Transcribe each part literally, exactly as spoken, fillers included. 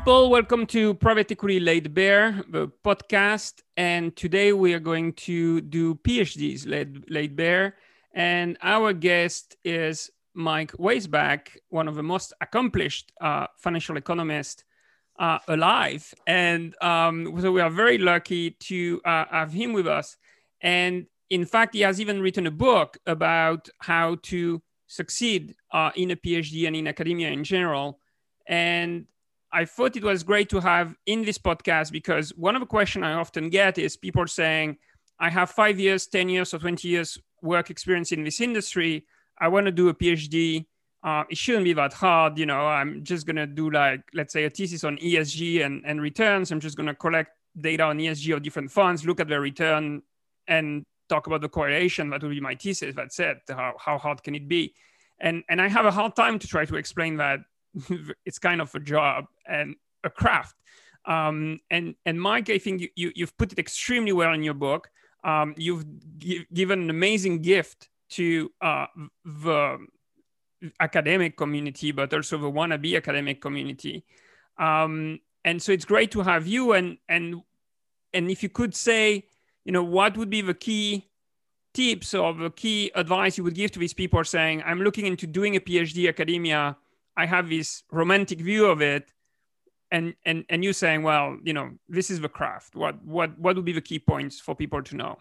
people. Welcome to Private Equity Laid Bare, the podcast. And today we are going to do PhDs laid, laid bare. And our guest is Mike Weisbach, one of the most accomplished uh, financial economists uh, alive. And um, so we are very lucky to uh, have him with us. And in fact, he has even written a book about how to succeed uh, in a PhD and in academia in general. And I thought it was great to have in this podcast because one of the questions I often get is people saying, I have five years, ten years, or twenty years work experience in this industry. I want to do a PhD. Uh, it shouldn't be that hard. You know, I'm just going to do like, let's say a thesis on E S G and, and returns. I'm just going to collect data on E S G of different funds, look at their return and talk about the correlation. That would be my thesis. That's it. How, how hard can it be? And, and I have a hard time to try to explain that. It's kind of a job and a craft. Um, and, and Mike, I think you, you, you've put it extremely well in your book. Um, you've g- given an amazing gift to uh, the academic community, but also the wannabe academic community. Um, and so it's great to have you. And, and, and if you could say, you know, what would be the key tips or the key advice you would give to these people saying, I'm looking into doing a PhD academia, I have this romantic view of it, and and and you saying, well, you know, this is the craft. What what what would be the key points for people to know?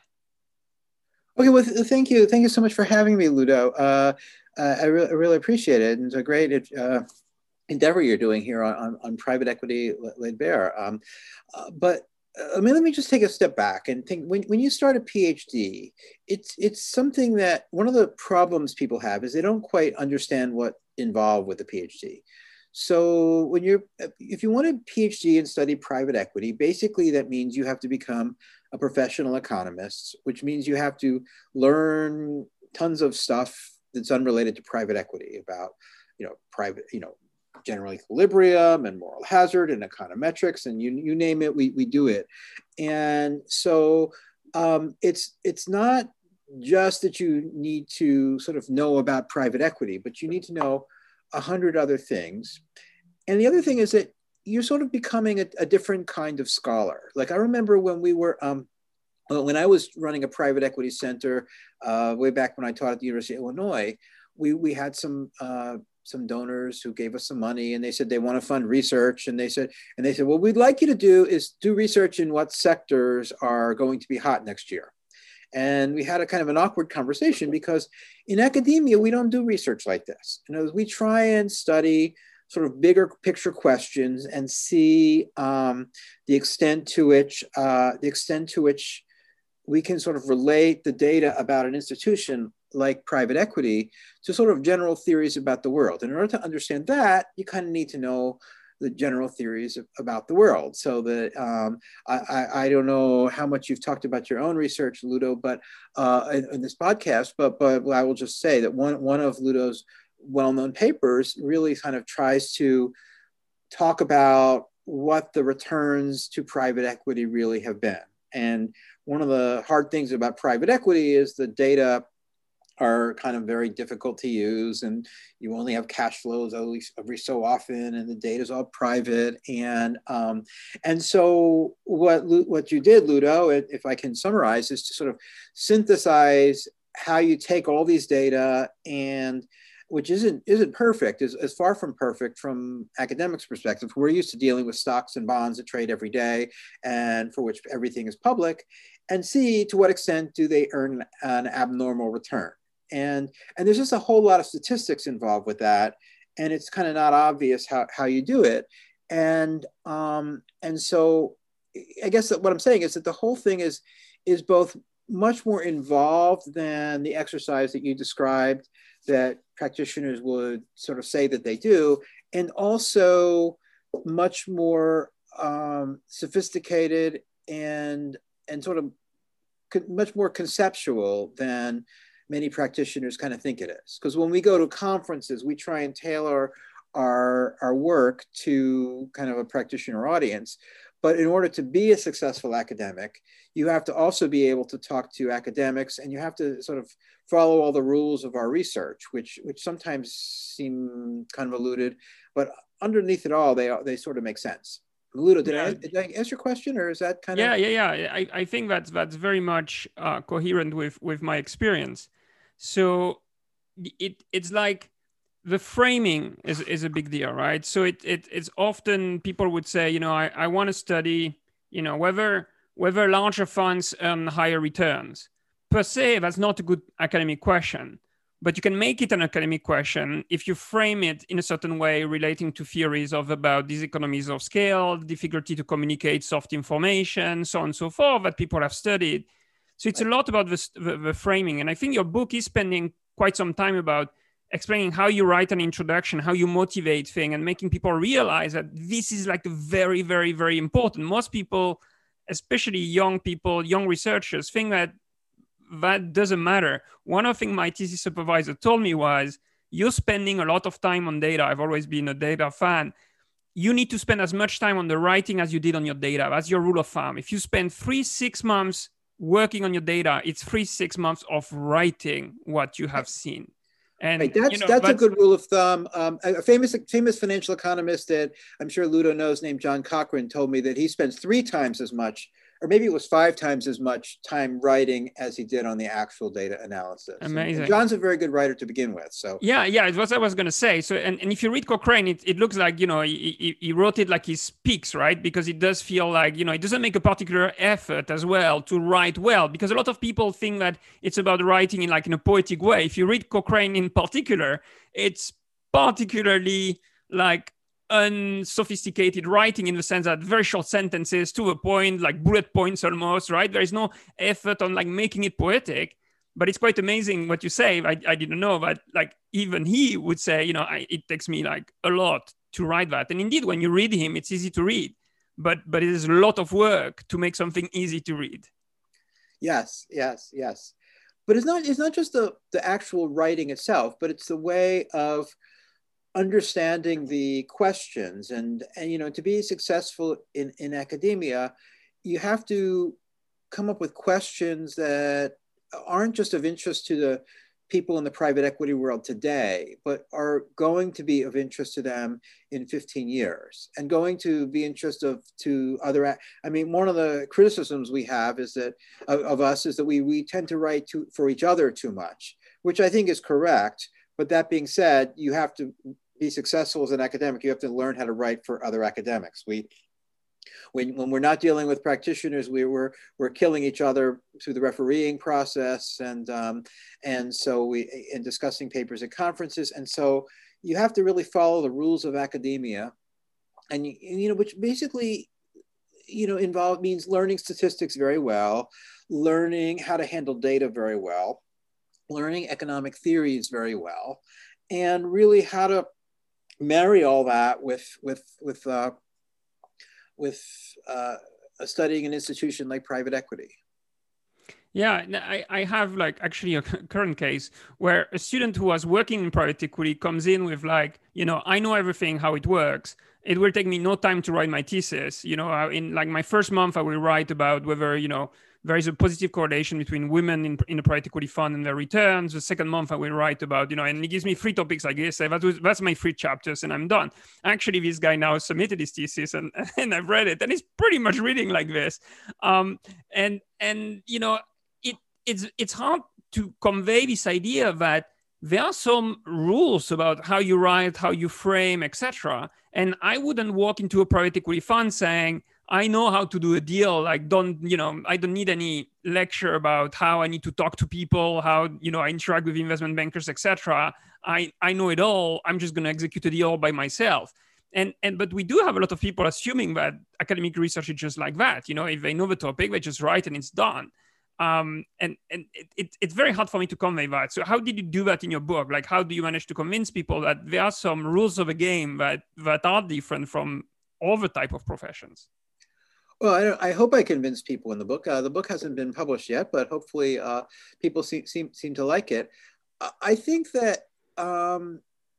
Okay, well, th- thank you, thank you so much for having me, Ludo. Uh, uh, I, re- I really appreciate it, and it's a great uh, endeavor you're doing here on on, on private equity laid bare. Um, uh, but uh, I mean, let me just take a step back and think. When when you start a PhD, it's it's something that one of the problems people have is they don't quite understand what involved with a PhD. So when you're, if you want a PhD and study private equity, basically that means you have to become a professional economist, which means you have to learn tons of stuff that's unrelated to private equity about, you know, private, you know, general equilibrium and moral hazard and econometrics, and you you name it, we we do it. And so um, it's it's not just that you need to sort of know about private equity, but you need to know a hundred other things. And the other thing is that you're sort of becoming a, a different kind of scholar. Like I remember when we were, um, when I was running a private equity center uh, way back when I taught at the University of Illinois, we, we had some uh, some donors who gave us some money, and they said they want to fund research. And they said, and they said, what we'd like you to do is do research in what sectors are going to be hot next year. And we had a kind of an awkward conversation because in academia, we don't do research like this. You know, we try and study sort of bigger picture questions and see um, the extent to which uh, the extent to which we can sort of relate the data about an institution like private equity to sort of general theories about the world. And in order to understand that, you kind of need to know the general theories of, about the world. So that um, I, I, I don't know how much you've talked about your own research, Ludo, but uh, in, in this podcast, but but I will just say that one, one of Ludo's well-known papers really kind of tries to talk about what the returns to private equity really have been. And one of the hard things about private equity is the data are kind of very difficult to use, and you only have cash flows at least every so often, and the data is all private. And um, and so what what you did, Ludo, if I can summarize, is to sort of synthesize how you take all these data, and which isn't isn't perfect, is, is far from perfect from academics' perspective. We're used to dealing with stocks and bonds that trade every day, and for which everything is public, and see to what extent do they earn an abnormal return. And, and there's just a whole lot of statistics involved with that. And it's kind of not obvious how, how you do it. And, um, and so I guess that what I'm saying is that the whole thing is, is both much more involved than the exercise that you described that practitioners would sort of say that they do, and also much more um, sophisticated and, and sort of co- much more conceptual than many practitioners kind of think it is. Because when we go to conferences, we try and tailor our, our work to kind of a practitioner audience. But in order to be a successful academic, you have to also be able to talk to academics, and you have to sort of follow all the rules of our research, which, which sometimes seem convoluted. But underneath it all, they they sort of make sense. Ludo, did, Yeah. I, did I answer your question, or is that kind Yeah, of? yeah, yeah. I, I think that's that's very much uh, coherent with with my experience. So it it's like the framing is is a big deal, right? So it, it it's often people would say, you know, I, I want to study, you know, whether whether larger funds earn higher returns. Per se, that's not a good academic question. But you can make it an academic question if you frame it in a certain way relating to theories of about these economies of scale, difficulty to communicate soft information, so on and so forth that people have studied. So it's a lot about the, the, the framing. And I think your book is spending quite some time about explaining how you write an introduction, how you motivate things, and making people realize that this is like very, very, very important. Most people, especially young people, young researchers, think that that doesn't matter. One of the things my thesis supervisor told me was, you're spending a lot of time on data. I've always been a data fan. You need to spend as much time on the writing as you did on your data. That's your rule of thumb. If you spend three, six months working on your data, it's three, six months of writing what you have seen. And right. That's you know, that's, that's a good rule of thumb. Um, a famous famous financial economist that I'm sure Ludo knows, named John Cochrane, told me that he spends three times as much, or maybe it was five times as much time writing as he did on the actual data analysis. amazing. And, and John's a very good writer to begin with. So yeah, yeah, it was what I was going to say. So, and, and if you read Cochrane, it, it looks like, you know, he, he, he wrote it like he speaks, right? Because it does feel like, you know, it doesn't make a particular effort as well to write well, because a lot of people think that it's about writing in like in a poetic way. If you read Cochrane in particular, it's particularly like unsophisticated writing in the sense that very short sentences to a point, like bullet points almost, right? There is no effort on like making it poetic. But it's quite amazing what you say. I, I didn't know, but like even he would say, you know, I, it takes me like a lot to write that. And indeed, when you read him, it's easy to read, but but it is a lot of work to make something easy to read. Yes, yes, yes. But it's not it's not just the the actual writing itself, but it's the way of understanding the questions. And and you know, to be successful in in academia, you have to come up with questions that aren't just of interest to the people in the private equity world today, but are going to be of interest to them in fifteen years and going to be interest of to other. I mean, one of the criticisms we have is that of, of us is that we we tend to write to, for each other too much, which I think is correct. But that being said, you have to be successful as an academic. You have to learn how to write for other academics. We When, when we're not dealing with practitioners, we were we're killing each other through the refereeing process, and um, and so we in discussing papers at conferences, and so you have to really follow the rules of academia, and you know, which basically, you know, involve means learning statistics very well, learning how to handle data very well, learning economic theories very well, and really how to marry all that with with with uh, with uh, studying an institution like private equity. Yeah, I, I have like actually a current case where a student who was working in private equity comes in with like, you know, I know everything, how it works. It will take me no time to write my thesis. You know, in like my first month, I will write about whether, you know, there is a positive correlation between women in, in a private equity fund and their returns. The second month, I will write about, you know, and he gives me three topics like this. That was, that's my three chapters and I'm done. Actually, this guy now submitted his thesis and, and I've read it and it's pretty much reading like this. Um, and, and, you know, it it's it's hard to convey this idea that there are some rules about how you write, how you frame, et cetera. And I wouldn't walk into a private equity fund saying, I know how to do a deal. Like, don't, you know, I don't need any lecture about how I need to talk to people, how, you know, I interact with investment bankers, et cetera. I, I know it all. I'm just going to execute a deal by myself. And, and, but we do have a lot of people assuming that academic research is just like that. You know, if they know the topic, they just write and it's done. Um, and and it, it, it's very hard for me to convey that. So how did you do that in your book? Like, how do you manage to convince people that there are some rules of a game that, that are different from other type of professions? Well, I, don't, I hope I convinced people in the book. Uh, the book hasn't been published yet, but hopefully uh, people seem, seem, seem to like it. I think that, um,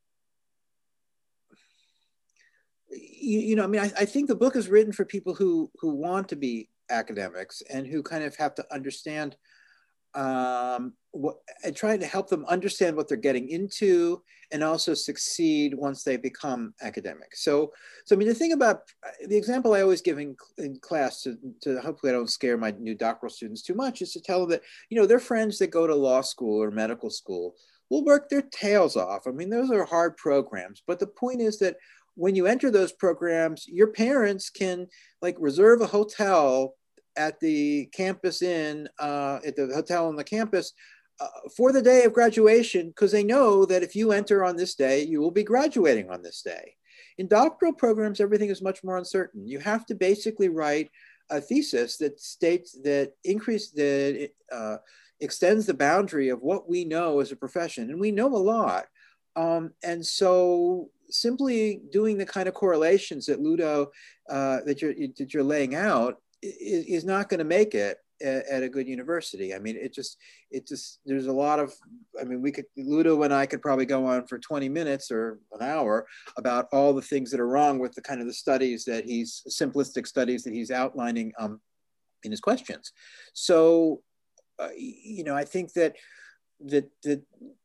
you, you know, I mean, I, I think the book is written for people who, who want to be academics and who kind of have to understand um, what, and trying to help them understand what they're getting into and also succeed once they become academic. So, so I mean, the thing about the example I always give in, in class to, to hopefully I don't scare my new doctoral students too much is to tell them that, you know, their friends that go to law school or medical school will work their tails off. I mean, those are hard programs, but the point is that when you enter those programs, your parents can like reserve a hotel at the campus inn, uh, at the hotel on the campus uh, for the day of graduation, because they know that if you enter on this day, you will be graduating on this day. In doctoral programs, everything is much more uncertain. You have to basically write a thesis that states that increase that uh, extends the boundary of what we know as a profession, and we know a lot. Um, and so simply doing the kind of correlations that Ludo, uh, that you're that you're laying out is, is not going to make it at, at a good university. I mean, it just, it just, there's a lot of, I mean, we could, Ludo and I could probably go on for twenty minutes or an hour about all the things that are wrong with the kind of the studies that he's, simplistic studies that he's outlining um, in his questions. So, uh, you know, I think that, that, that,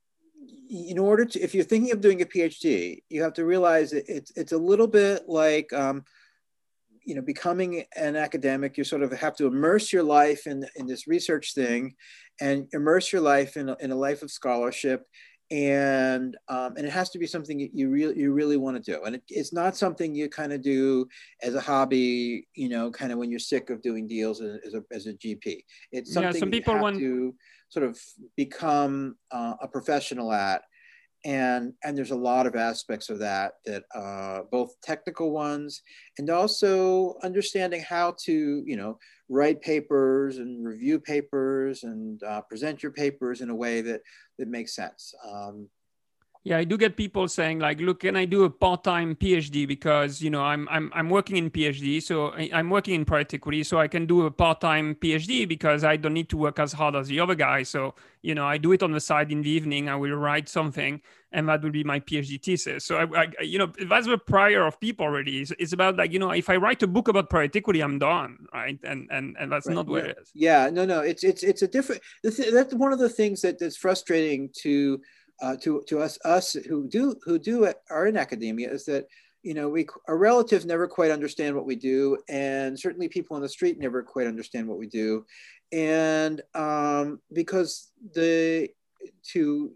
in order to, if you're thinking of doing a PhD, you have to realize that it's, it's a little bit like, um, you know, becoming an academic. You sort of have to immerse your life in, in this research thing and immerse your life in a, in a life of scholarship. And, um, and it has to be something you really, you really want to do. And it, it's not something you kind of do as a hobby, you know, kind of when you're sick of doing deals as, as, a, as a G P. It's something yeah, some that you people have want to sort of become uh, a professional at. And, and there's a lot of aspects of that, that uh, both technical ones and also understanding how to, you know, write papers and review papers and uh, present your papers in a way that, that makes sense. Um, Yeah, I do get people saying like, look, can I do a part-time PhD because, you know, I'm I'm I'm working in PhD, so I- I'm working in private equity, so I can do a part-time PhD because I don't need to work as hard as the other guy. So, you know, I do it on the side in the evening, I will write something and that will be my PhD thesis. So I, I you know, that's the prior of people already. It's, it's about like, you know, if I write a book about private equity, I'm done, right? And and and that's right. not No, where it is. yeah, no, no, it's it's it's a different. That's one of the things that that's frustrating to. Uh, to to us us who do who do are in academia is that, you know, we, our relatives never quite understand what we do, and certainly people on the street never quite understand what we do, and um, because the to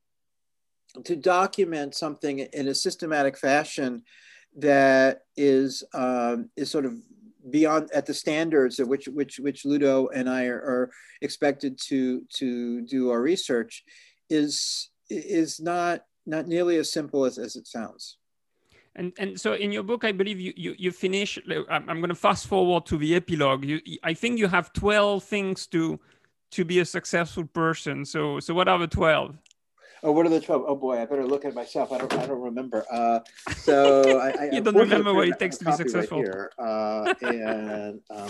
to document something in a systematic fashion that is um, is sort of beyond at the standards of which which which Ludo and I are, are expected to to do our research is. is not not nearly as simple as, as it sounds. And and so in your book, I believe you you, you finish. I'm, I'm going to fast forward to the epilogue. You, I think you have twelve things to to be a successful person. So so what are the twelve? Oh, what are the twelve? Oh boy, I better look at myself. I don't I don't remember. Uh, so I, I You don't unfortunately remember what it I have takes a to be copy right successful. here. Uh, and um,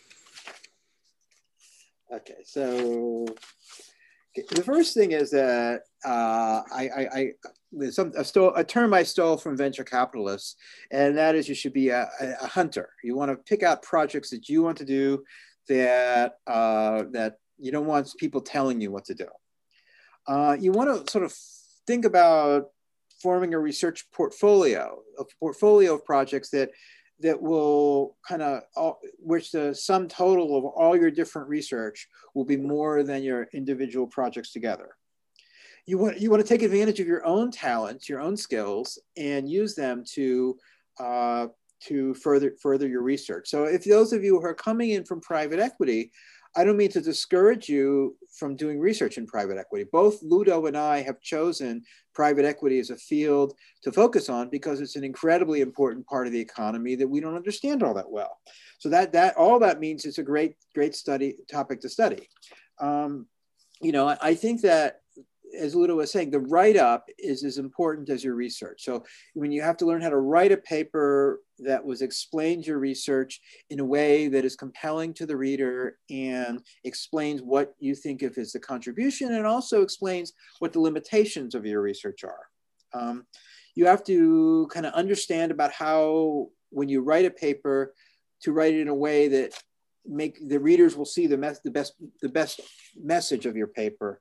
okay, so the first thing is that uh, I, I, I there's some a, stole, a term I stole from venture capitalists, and that is you should be a, a hunter. You want to pick out projects that you want to do, that uh, that you don't want people telling you what to do. Uh, you want to sort of think about forming a research portfolio, a portfolio of projects that that will kind of, which the sum total of all your different research will be more than your individual projects together. You want, you want to take advantage of your own talents, your own skills, and use them to, uh, to further, further your research. So if those of you who are coming in from private equity, I don't mean to discourage you from doing research in private equity. Both Ludo and I have chosen private equity as a field to focus on because it's an incredibly important part of the economy that we don't understand all that well. So that, that all that means it's a great, great study topic to study. Um, you know, I, I think that, as Ludo was saying, the write-up is as important as your research. So when you have to learn how to write a paper that was explains your research in a way that is compelling to the reader and explains what you think of as the contribution, and also explains what the limitations of your research are. Um, you have to kind of understand about how, when you write a paper, to write it in a way that make the readers will see the, the best the best message of your paper.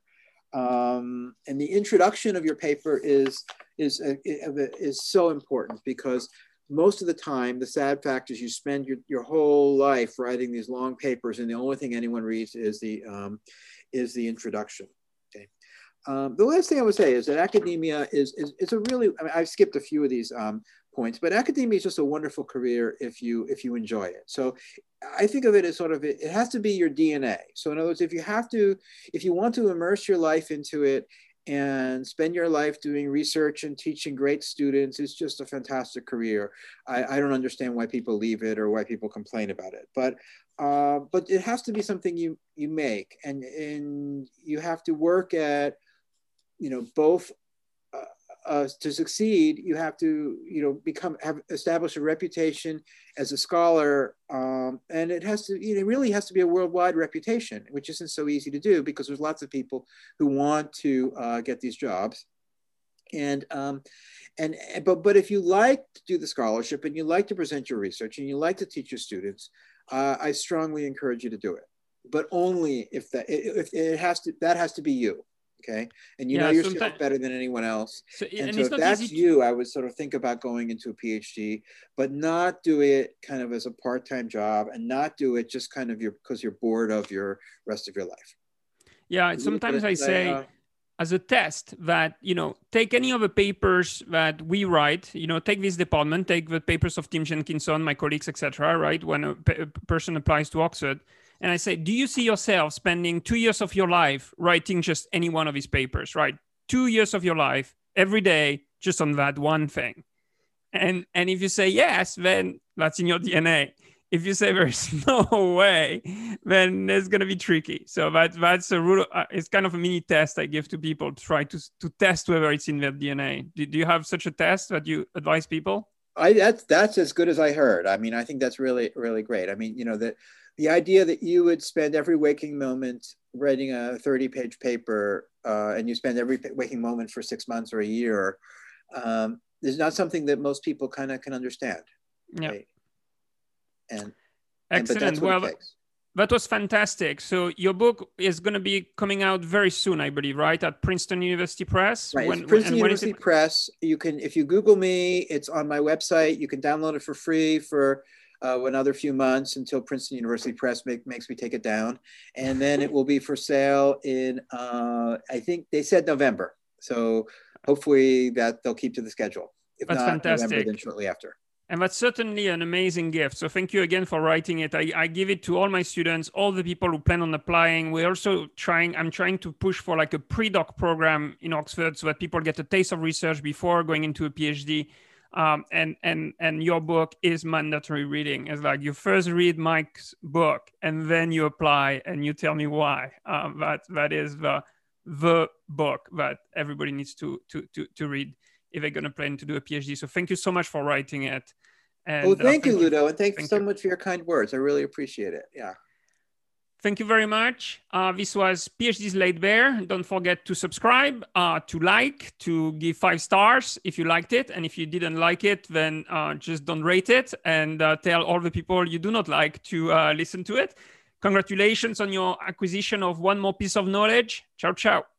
Um, and the introduction of your paper is, is, uh, is so important, because most of the time, the sad fact is you spend your, your whole life writing these long papers, and the only thing anyone reads is the, um, is the introduction. Okay. Um, the last thing I would say is that academia is, is, is a really, I mean, I've skipped a few of these um, points, but academia is just a wonderful career if you, if you enjoy it. So I think of it as sort of, it, it has to be your D N A. So in other words, if you have to, if you want to immerse your life into it and spend your life doing research and teaching great students, it's just a fantastic career. I, I don't understand why people leave it or why people complain about it, but uh, but it has to be something you, you make, and, and you have to work at, you know, both uh, uh, to succeed, you have to, you know, become, have establish a reputation as a scholar. Um, and it has to, you know, it really has to be a worldwide reputation, which isn't so easy to do, because there's lots of people who want to uh, get these jobs. And, um, and, but, but if you like to do the scholarship and you like to present your research and you like to teach your students, uh, I strongly encourage you to do it, but only if that, if it has to, that has to be you. Okay. And you yeah, know yourself better than anyone else. So, and, and so if that's you, I would sort of think about going into a PhD, but not do it kind of as a part-time job, and not do it just kind of your, because you're bored of your rest of your life. Yeah. Sometimes I say, uh, as a test that, you know, take any of the papers that we write, you know, take this department, take the papers of Tim Jenkinson, my colleagues, et cetera, right? When a, a person applies to Oxford, and I say, do you see yourself spending two years of your life writing just any one of these papers, right? Two years of your life, every day, just on that one thing. And, and if you say yes, then that's in your D N A. If you say there's no way, then it's going to be tricky. So that, that's a rule. Uh, it's kind of a mini test I give to people to try to, to test whether it's in their D N A. Do, do you have such a test that you advise people? I, that's, that's as good as I heard. I mean, I think that's really, really great. I mean, you know, that the idea that you would spend every waking moment writing a thirty page paper uh, and you spend every waking moment for six months or a year um, is not something that most people kind of can understand. Yeah. Right? And, excellent. And, well, that was fantastic. So your book is going to be coming out very soon, I believe, right? At Princeton University Press. Right. When, it's Princeton when, University Press. You can, if you Google me, it's on my website. You can download it for free for uh, another few months until Princeton University Press make, makes me take it down, and then it will be for sale in uh, I think they said November. So hopefully that they'll keep to the schedule. If That's not fantastic. November, then shortly after. And that's certainly an amazing gift. So thank you again for writing it. I, I give it to all my students, all the people who plan on applying. We're also trying, I'm trying to push for like a pre-doc program in Oxford so that people get a taste of research before going into a PhD. Um, and, and, and your book is mandatory reading. It's like you first read Mike's book and then you apply and you tell me why. Um, that, that is the, the book that everybody needs to, to, to, to read if they're going to plan to do a PhD. So thank you so much for writing it. And, oh, thank, uh, thank you, Ludo. You. And thank, thank you so you. much for your kind words. I really appreciate it. Yeah. Thank you very much. Uh, this was PhD's Laid Bare. Don't forget to subscribe, uh, to like, to give five stars if you liked it. And if you didn't like it, then uh, just don't rate it, and uh, tell all the people you do not like to uh, listen to it. Congratulations on your acquisition of one more piece of knowledge. Ciao, ciao.